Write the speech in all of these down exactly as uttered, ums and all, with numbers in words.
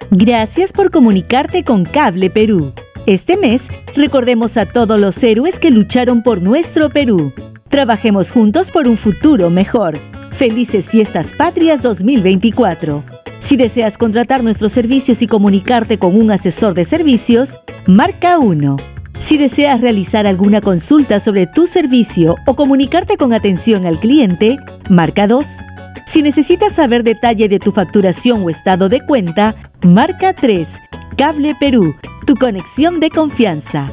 Gracias por comunicarte con Cable Perú. Este mes, recordemos a todos los héroes que lucharon por nuestro Perú. Trabajemos juntos por un futuro mejor. Felices Fiestas Patrias dos mil veinticuatro. Si deseas contratar nuestros servicios y comunicarte con un asesor de servicios, marca uno. Si deseas realizar alguna consulta sobre tu servicio o comunicarte con atención al cliente, marca dos. Si necesitas saber detalle de tu facturación o estado de cuenta, marca tres. Cable Perú, tu conexión de confianza.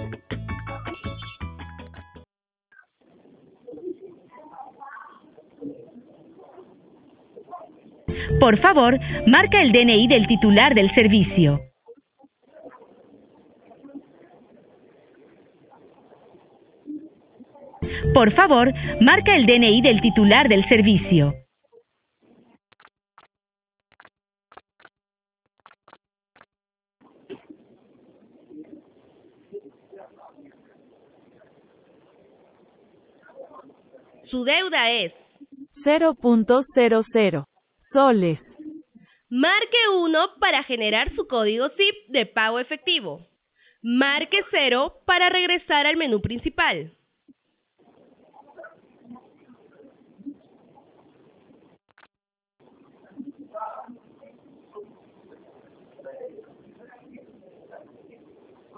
Por favor, marca el D N I del titular del servicio. Por favor, marca el D N I del titular del servicio. Su deuda es cero punto cero cero soles. Marque uno para generar su código S I P de pago efectivo. Marque cero para regresar al menú principal.